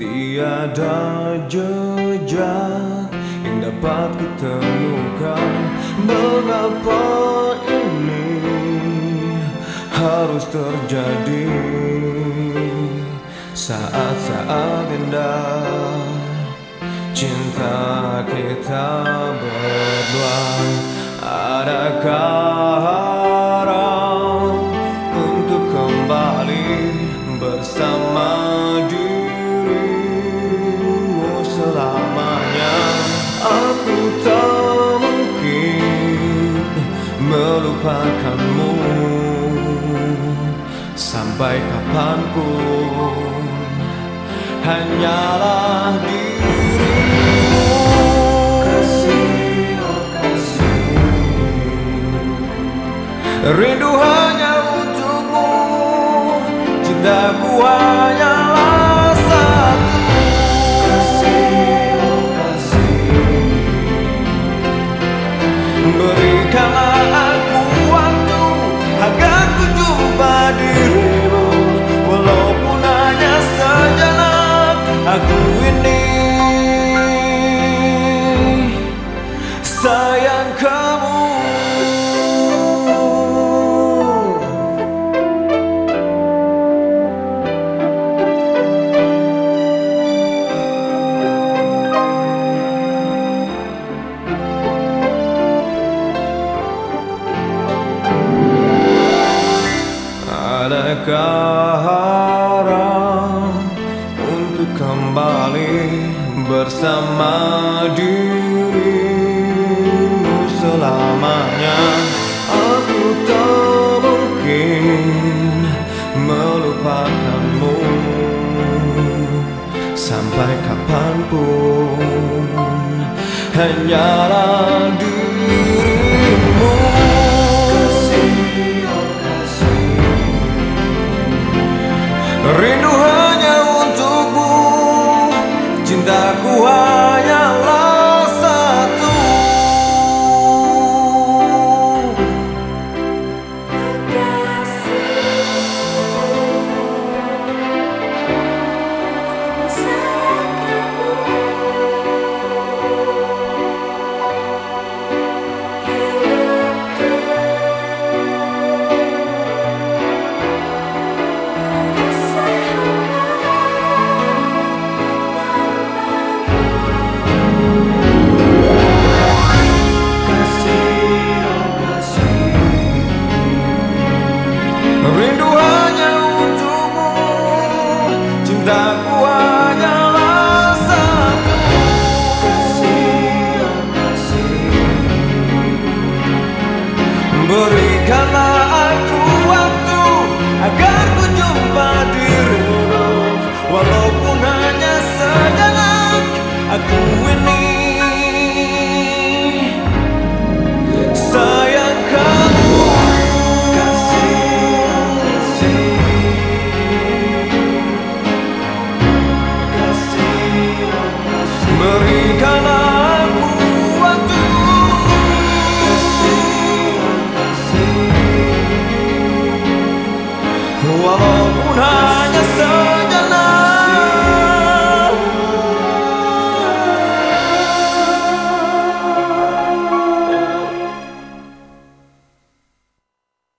Tiada jejak yang dapat kutemukan. Mengapa ini harus terjadi? Saat-saat indah cinta kita berdua, adakah harap untuk kembali bersama dirimu selamanya? Aku tak mungkin melupakanmu sampai kapanpun, hanyalah dirimu. Kasih, oh kasih, rindu hanya untukmu, cintaku hanyalah satu. Kasih, oh kasih, berikanlah aku waktu agar ku jumpa dirimu, walaupun hanya sejenak. Aku ini sayang kamu. Adakah harap untuk kembali bersama dirimu selamanya? Aku tak mungkin melupakanmu sampai kapanpun, hanyalah dirimu. Rindu